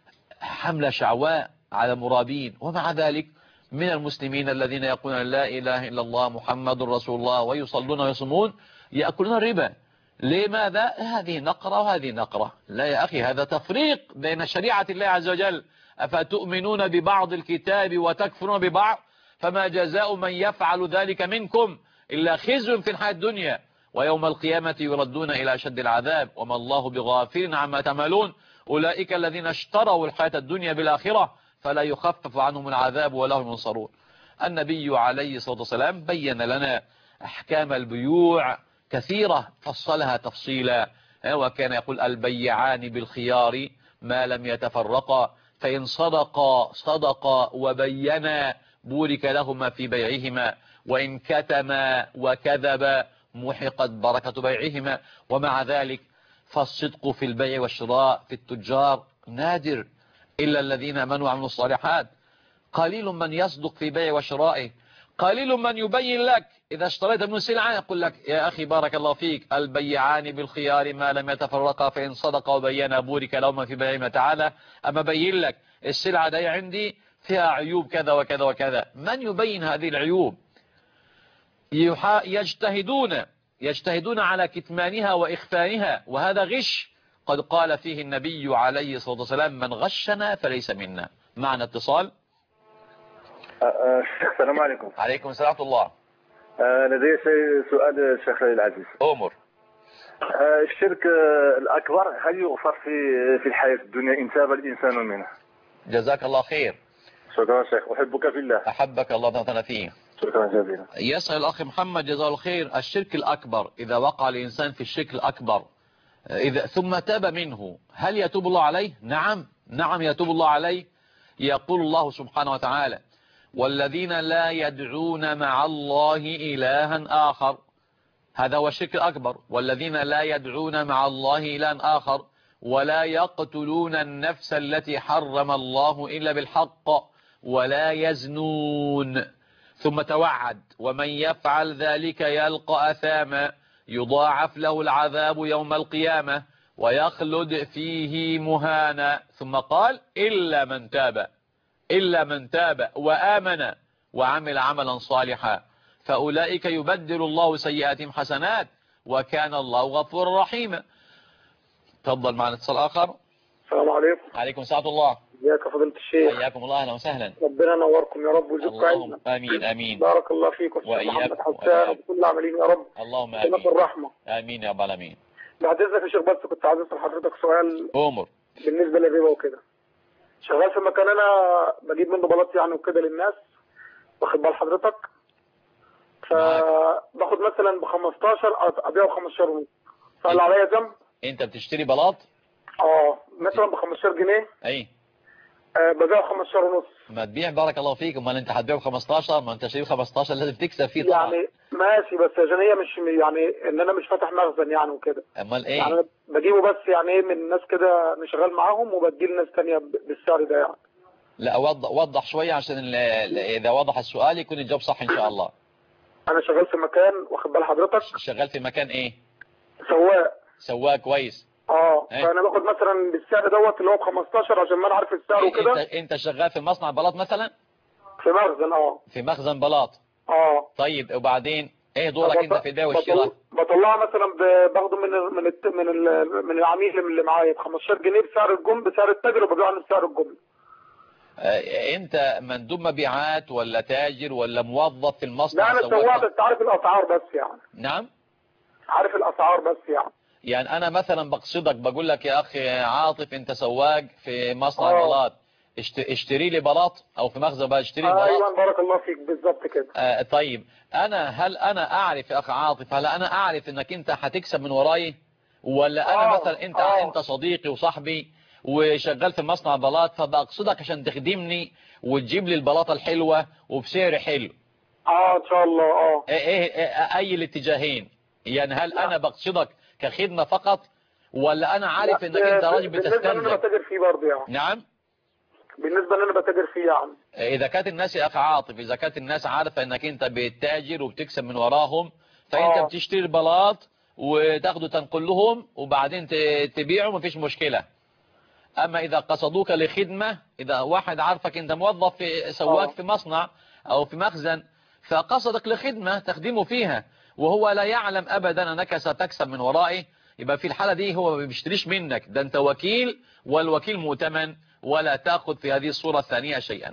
حملة شعواء على مرابين. ومع ذلك من المسلمين الذين يقولون لا إله إلا الله محمد رسول الله ويصلون ويصومون يأكلون الربا. لماذا؟ هذه نقرة وهذه نقرة. لا يا أخي، هذا تفريق بين شريعة الله عز وجل. أفتؤمنون ببعض الكتاب وتكفرون ببعض؟ فما جزاء من يفعل ذلك منكم إلا خزي في الحياة الدنيا ويوم القيامة يردون إلى أشد العذاب وما الله بغافل عما تعملون. أولئك الذين اشتروا الحياة الدنيا بالآخرة فلا يخفف عنهم العذاب ولا هم ينصرون. النبي عليه الصلاة والسلام بين لنا أحكام البيوع كثيرة فصلها تفصيلا، وكان يقول البيعان بالخيار ما لم يتفرقا، فإن صدقا صدقا وبينا بورك لهما في بيعهما، وإن كتما وكذبا محقت بركة بيعهما. ومع ذلك فالصدق في البيع والشراء في التجار نادر، إلا الذين آمنوا وعملوا الصالحات. قليل من يصدق في بيع وشرائه، قليل من يبين لك إذا اشتريت منه سلعة يقول لك يا أخي بارك الله فيك البيعان بالخيار ما لم يتفرقا فإن صدقا وبينا بورك لهما في بيعهما. تعالى أما بين لك السلعة دي عندي فيها عيوب كذا وكذا وكذا. من يبين هذه العيوب؟ يجتهدون يجتهدون على كتمانها وإخفانها، وهذا غش قد قال فيه النبي عليه الصلاة والسلام من غشنا فليس منا. معنا اتصال. السلام عليكم. عليكم السلام ورحمة الله. لدي سؤال شيخ العزيز. أمر. الشرك الأكبر هل يغفر في في الحياة الدنيا إن تاب الإنسان منه؟ جزاك الله خير. شكرا شيخ، أحبك في الله. أحبك الله تعالى فيه. شكرا جزيلا. يسأل الأخ محمد جزاه الله خير، الشرك الأكبر إذا وقع الإنسان في الشرك الأكبر إذا ثم تاب منه هل يتوب الله عليه؟ نعم نعم يتوب الله عليه. يقول الله سبحانه وتعالى والذين لا يدعون مع الله إلها آخر، هذا هو الشرك الأكبر. والذين لا يدعون مع الله إلها آخر ولا يقتلون النفس التي حرم الله إلا بالحق ولا يزنون. ثم توعد ومن يفعل ذلك يلقى أثاما يضاعف له العذاب يوم القيامة ويخلد فيه مهانا. ثم قال إلا من تاب إلا من تاب وآمن وعمل عملا صالحا فأولئك يبدل الله سيئاتهم حسنات وكان الله غفورا رحيما. تفضل معنا اتصال آخر. السلام عليكم. عليكم السلام الله. ازيك يا فضيلة الشيخ؟ حياكم الله اهلا وسهلا. ربنا ينوركم يا رب ويجزيكم اللهم عنا. امين امين. بارك الله فيكم وإياكم محمد حسان وكل العاملين يا رب. اللهم امين. امين. الرحمة. امين يا رب العالمين. بعد اذنك يا شيخ بس كنت عايز اسال حضرتك سؤال. امر. بالنسبة للربا وكده. شغال في مكان انا بجيب منه بلاط يعني وكده للناس، واخد بال حضرتك؟ فباخد مثلا ب خمستاشر ابيعه ب خمستاشر ونص، فهل عليا ذنب؟ انت بتشتري بلاط؟ اه مثلا ب خمستاشر جنيه. اي آه ببيعه خمستاشر ونص. ما تبيع بارك الله فيك. امال انت هتبيعه ب خمستاشر؟ ما انت شاريه ب خمستاشر لازم تكسب فيه طبعا. يعني ماشي بس عشان هي مش يعني ان انا مش فاتح مخزن يعني وكده. امال ايه؟ يعني بجيبه بس يعني ايه من ناس كده انا شغال معاهم وبديه لناس ثانيه بالسعر ده يعني. لا وضح وضح شويه عشان اذا وضح السؤال يكون الجواب صح ان شاء الله. انا شغال في مكان واخد بال حضرتك. شغال في مكان ايه؟ سواق. سواق كويس. اه ايه؟ فانا باخد مثلا بالسعر دوت اللي هو ب خمستاشر عشان ما انا عارف السعر وكده. انت انت شغال في مصنع بلاط مثلا؟ في مخزن. اه في مخزن بلاط. اه طيب وبعدين ايه دورك انت في البيع بطل... والشراء؟ بطلعها مثلا ب... باخده من ال... من الت... من ال... من العميل اللي معايا ب خمستاشر جنيه بسعر الجمله بسعر التاجر وببيعه له بسعر الجمله. اه انت مندوب مبيعات ولا تاجر ولا موظف في المصنع؟ لا انا سواق بس عارف الاسعار بس يعني. نعم عارف الاسعار بس يعني. يعني انا مثلا بقصدك بقول لك يا اخي عاطف انت سواق في مصنع آه. بلاط اشتري لي بلاط او في مخزن بقى اشتري بلاط. ايوه بارك الله فيك بالظبط كده. آه طيب انا هل انا اعرف يا اخ عاطف هل انا اعرف انك انت هتكسب من وراي ولا انا آه. مثلا انت آه. انت صديقي وصاحبي وشغال في مصنع بلاط فبقصدك عشان تخدمني وتجيب لي البلاطه الحلوه وبسعر حلو. اه ان شاء الله. اه ايه ايه, إيه اي الاتجاهين يعني هل لا. انا بقصدك كخدمه فقط ولا انا عارف انك انت راجل بتستنزف؟ بالنسبه ان انا بتاجر فيه برضه يعني. نعم بالنسبه ان انا بتاجر فيه يعني. اذا كانت الناس يا اخ عاطف اذا كانت الناس عارفه انك انت بتتاجر وبتكسب من وراهم فانت آه. بتشتري البلاط وتاخده تنقل لهم وبعدين تبيعه مفيش مشكله. اما اذا قصدوك لخدمه اذا واحد عارفك انت موظف في سواق آه. في مصنع او في مخزن فقصدك لخدمه تخدمه فيها وهو لا يعلم ابدا انك ستكسب من ورائه يبقى في الحاله دي هو ما بيشتريش منك ده انت وكيل والوكيل مؤتمن ولا تأخذ في هذه الصورة الثانية شيئا.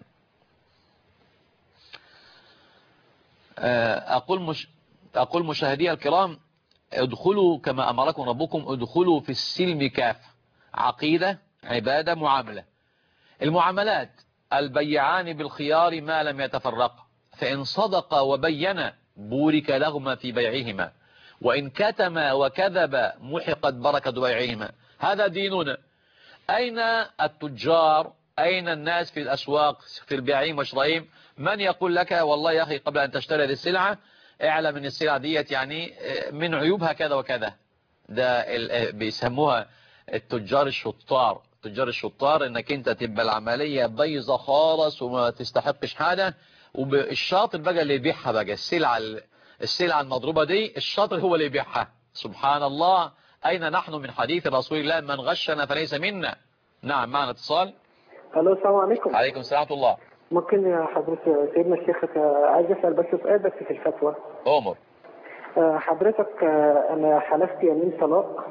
أقول, مش أقول مشاهدي الكرام ادخلوا كما أمركم ربكم ادخلوا في السلم كافة عقيدة عبادة معاملة. المعاملات البيعان بالخيار ما لم يتفرقا فإن صدقا وبينا بورك لهما في بيعهما وإن كتم وكذب محقت بركة بيعهما. هذا ديننا. أين التجار؟ أين الناس في الأسواق في البيعين والشرايين؟ من يقول لك والله يا أخي قبل أن تشتري السلعة اعلم من السلعة ديت يعني من عيوبها كذا وكذا. ده بيسموها التجار الشطار. التجار الشطار انك انت تبقى العملية بيضة خالص وما تستحقش حاجة، والشاطر بقى اللي يبيعها بقى السلعة السلعة المضروبة دي الشاطر هو اللي يبيعها. سبحان الله. أين نحن من حديث رسول الله من غشنا فليس منا. نعم معنا اتصال. الو السلام عليكم. عليكم السلام ورحمة الله. ممكن يا حضرة سيدنا الشيخ عايز اسال بس سؤال بس في الفتوى. أمر. حضرتك انا حلفت يمين طلاق.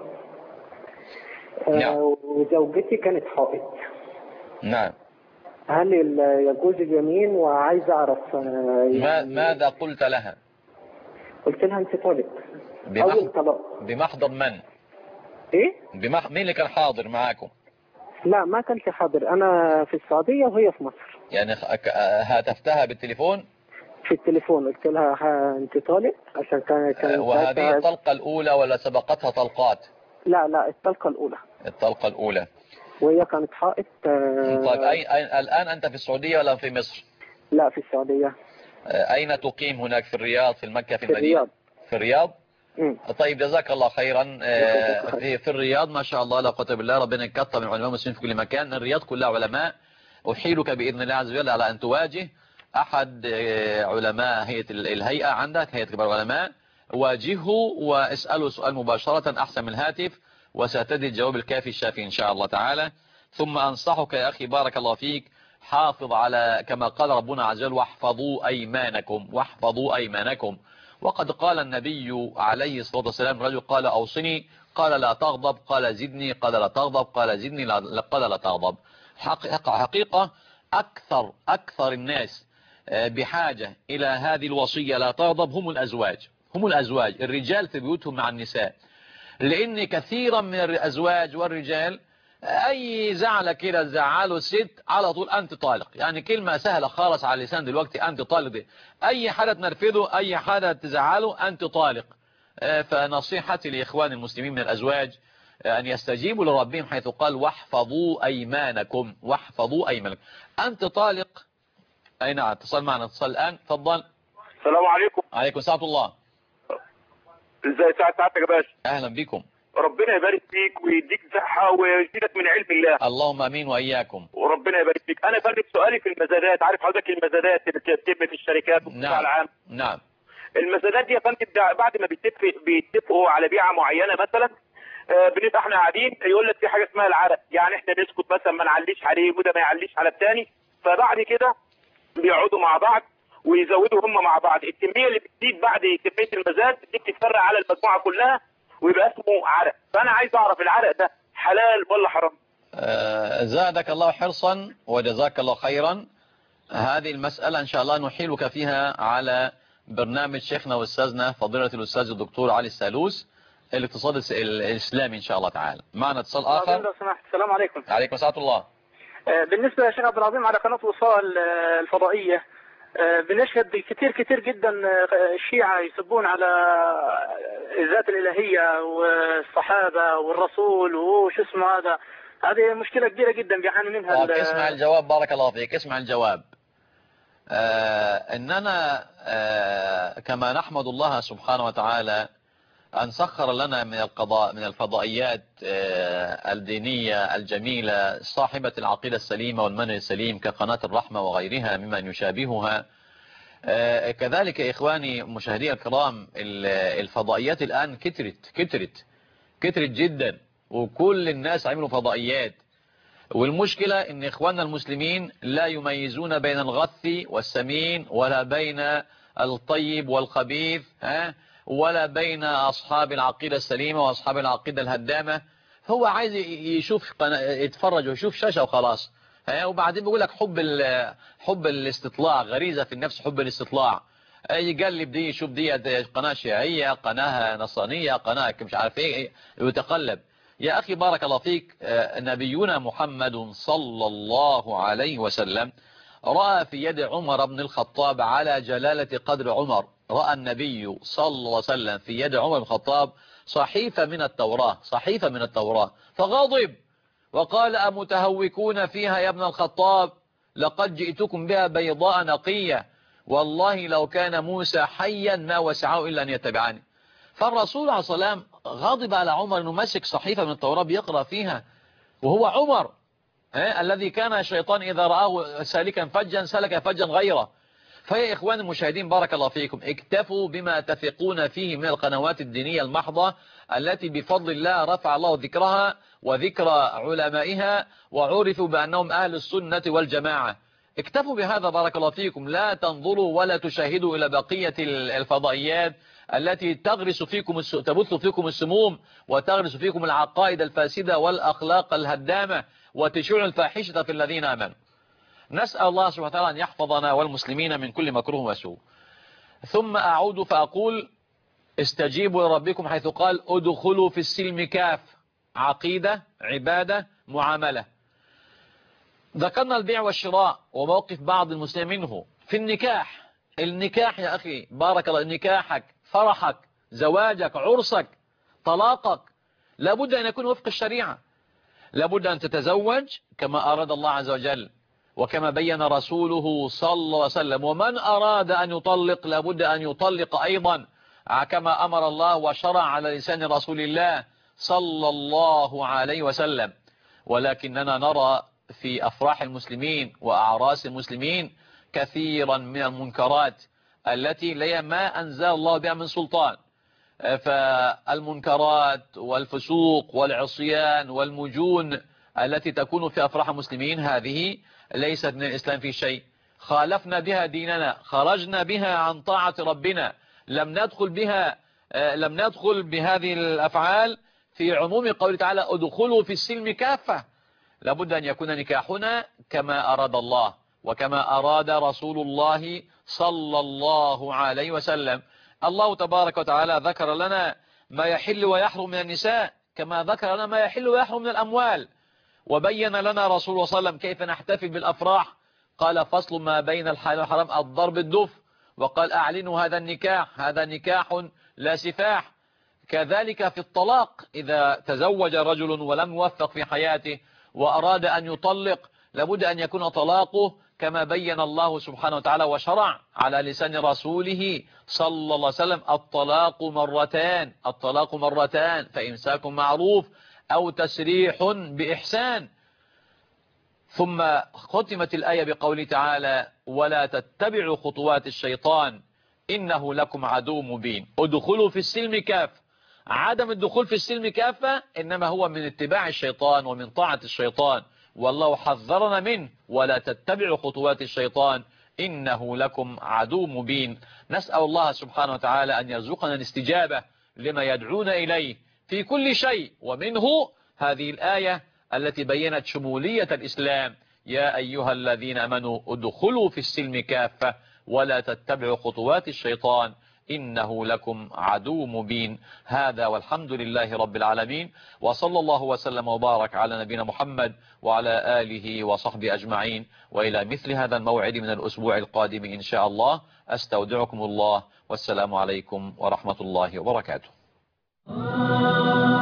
نعم. وزوجتي كانت حائض. نعم. هل يجوز اليمين؟ وعايز اعرف يعني ما ماذا قلت لها؟ قلت لها انت طالق. بمح... اول طلاق. بمحضر من؟ ايه؟ بمح... مين اللي كان حاضر معاكم؟ لا ما كانش حاضر، انا في السعودية وهي في مصر. يعني هاتفتها بالتليفون؟ في التليفون قلت لها انت طالق عشان كان كان وهذه الطلقة الاولى ولا سبقتها طلقات؟ لا لا الطلقة الاولى. الطلقة الاولى. وهي كانت حائط. طيب أي... أي... الان انت في السعودية ولا في مصر؟ لا في السعودية. اين تقيم هناك؟ في الرياض في المكة في في المدينة؟ الرياض. في الرياض. مم. طيب جزاك الله خيرا. في في الرياض ما شاء الله لا قوة بالله، ربنا يكتر من علماء المسلمين في كل مكان. الرياض كلها علماء. أحيلك بإذن الله عز وجل على أن تواجه أحد علماء هيئة الهيئة عندك، هيئة كبار العلماء، واجهه واسأله سؤال مباشرة أحسن من الهاتف، وستجد الجواب الكافي الشافي إن شاء الله تعالى. ثم أنصحك يا أخي بارك الله فيك، حافظ على كما قال ربنا عز وجل واحفظوا أيمانكم واحفظوا أيمانكم. وقد قال النبي عليه الصلاة والسلام رجل قال أوصني، قال لا تغضب، قال زدني، قال لا تغضب، قال زدني، قال لا تغضب. حقيقة أكثر أكثر الناس بحاجة إلى هذه الوصية لا تغضب هم الأزواج. هم الأزواج الرجال في بيوتهم مع النساء، لأن كثيرا من الأزواج والرجال أي زعلة كده زعله الست على طول أنت طالق. يعني كلمة سهلة خالص على اللسان دلوقتي أنت طالق دي. أي حاجة تنرفضه أي حاجة تزعله أنت طالق. فنصيحتي لإخوان المسلمين من الأزواج أن يستجيبوا لربهم حيث قال واحفظوا أيمانكم واحفظوا أيمانكم. أنت طالق. أي نعم اتصال معنا اتصال الآن تفضل. السلام عليكم. عليكم السلام الله. ازاي ساعة ساعتك يا باشا؟ أهلا بكم. ربنا يبارك فيك ويديك صحة ويزيدك من علم الله. اللهم امين واياكم. وربنا يبارك فيك. انا فندم سؤالي في المزادات، عارف حضرتك المزادات اللي بتتم في الشركات والقطاع نعم. العام؟ نعم. المزادات دي يا فندم بعد ما بيتفق بيتفقوا على بيعة معينة مثلا، آه بنبقى احنا قاعدين يقول لك في حاجة اسمها العرق، يعني احنا نسكت مثلا ما نعليش عليه وده ما يعليش على الثاني، فبعد كده بيقعدوا مع بعض ويزودوا هم مع بعض الكمية اللي بتزيد بعد كمية المزاد دي بتتفرع على المجموعة كلها ويبقى اسمه عرق. فأنا عايز أعرف العرق ده حلال ولا حرام؟ آه زادك الله حرصا وجزاك الله خيرا. هذه المسألة إن شاء الله نحيلك فيها على برنامج شيخنا وأستاذنا فضيلة الأستاذ الدكتور علي السالوس الاقتصاد الإسلامي إن شاء الله تعالى. معنا اتصال آخر. لو سمحت. السلام عليكم. عليكم السلام الله. بالنسبة يا شيخ عبد العظيم على قناة وصال الفضائية، بنشهد كتير كتير جدا الشيعة يسبون على الذات الإلهية والصحابة والرسول وش اسمه هذا. هذه مشكلة كبيرة جدا بيعاني منها. طب اسمع الجواب بارك الله فيك. اسمع الجواب. آه إننا آه كما نحمد الله سبحانه وتعالى أن سخر لنا من القضاء من الفضائيات آه الدينية الجميلة صاحبة العقيدة السليمة والمنهج السليم كقناة الرحمة وغيرها ممن يشابهها. آه كذلك إخواني مشاهدي الكرام الفضائيات الآن كترت كترت كترت جدا وكل الناس عملوا فضائيات. والمشكلة ان اخواننا المسلمين لا يميزون بين الغث والسمين ولا بين الطيب والخبيث ها ولا بين اصحاب العقيدة السليمة واصحاب العقيدة الهدامة. هو عايز يشوف يتفرج ويشوف شاشة وخلاص. ها وبعدين بيقول لك حب حب الاستطلاع غريزة في النفس، حب الاستطلاع. يقلب دي يشوف دي قناة شيعية قناة نصرانية قناة مش عارف ايه يتقلب. يا أخي بارك الله فيك نبينا محمد صلى الله عليه وسلم رأى في يد عمر بن الخطاب على جلالة قدر عمر رأى النبي صلى الله عليه وسلم في يد عمر بن الخطاب صحيفة من التوراة صحيفة من التوراة فغضب وقال أمتهوكون فيها يا ابن الخطاب لقد جئتكم بها بيضاء نقية والله لو كان موسى حيا ما وسعه إلا أن يتبعني. فالرسول عليه الصلاة والسلام غضب على عمر أنه مسك صحيفة من التوراة بيقرأ فيها وهو عمر اه الذي كان الشيطان إذا رآه سالكا فجا سلك فجا غيره. فيا إخوان المشاهدين بارك الله فيكم اكتفوا بما تثقون فيه من القنوات الدينية المحضة التي بفضل الله رفع الله ذكرها وذكر علمائها وعرفوا بأنهم أهل السنة والجماعة. اكتفوا بهذا بارك الله فيكم. لا تنظروا ولا تشاهدوا إلى بقية الفضائيات التي تغرس فيكم تبث فيكم السموم وتغرس فيكم العقائد الفاسدة والأخلاق الهدامة وتشيع الفاحشة في الذين آمنوا. نسأل الله سبحانه وتعالى أن يحفظنا والمسلمين من كل مكروه وسوء. ثم أعود فأقول استجيبوا لربكم حيث قال ادخلوا في السلم كاف. عقيدة عبادة معاملة. ذكرنا البيع والشراء وموقف بعض المسلمين منه في النكاح. النكاح يا أخي بارك الله نكاحك فرحك زواجك عرسك طلاقك لابد أن يكون وفق الشريعة. لابد أن تتزوج كما أراد الله عز وجل وكما بين رسوله صلى الله عليه وسلم. ومن أراد أن يطلق لابد أن يطلق أيضا كما أمر الله وشرع على لسان رسول الله صلى الله عليه وسلم. ولكننا نرى في أفراح المسلمين وأعراس المسلمين كثيرا من المنكرات التي لا ما أنزل الله بها من سلطان. فالمنكرات والفسوق والعصيان والمجون التي تكون في أفراح المسلمين هذه ليست من الإسلام في شيء. خالفنا بها ديننا خرجنا بها عن طاعة ربنا. لم ندخل بها لم ندخل بهذه الأفعال في عموم قوله تعالى ادخلوا في السلم كافة. لابد أن يكون نكاحنا كما أراد الله وكما أراد رسول الله صلى الله عليه وسلم. الله تبارك وتعالى ذكر لنا ما يحل ويحرم من النساء كما ذكر لنا ما يحل ويحرم من الأموال. وبين لنا رسول الله صلى الله عليه وسلم كيف نحتفل بالأفراح. قال فصل ما بين الحلال والحرام الضرب الدف. وقال أعلنوا هذا النكاح هذا نكاح لا سفاح. كذلك في الطلاق إذا تزوج رجل ولم يوفق في حياته وأراد أن يطلق لابد أن يكون طلاقه كما بين الله سبحانه وتعالى وشرع على لسان رسوله صلى الله عليه وسلم الطلاق مرتان الطلاق مرتان فإمساك معروف أو تسريح بإحسان. ثم ختمت الآية بقوله تعالى ولا تتبعوا خطوات الشيطان إنه لكم عدو مبين. ادخلوا في السلم كافة. عدم الدخول في السلم كافة إنما هو من اتباع الشيطان ومن طاعة الشيطان والله حذرنا منه ولا تتبعوا خطوات الشيطان إنه لكم عدو مبين. نسأل الله سبحانه وتعالى أن يرزقنا الاستجابة لما يدعون إليه في كل شيء ومنه هذه الآية التي بينت شمولية الإسلام يا أيها الذين آمنوا ادخلوا في السلم كافة ولا تتبعوا خطوات الشيطان إنه لكم عدو مبين. هذا والحمد لله رب العالمين وصلى الله وسلم وبارك على نبينا محمد وعلى آله وصحبه أجمعين. وإلى مثل هذا الموعد من الأسبوع القادم إن شاء الله أستودعكم الله والسلام عليكم ورحمة الله وبركاته.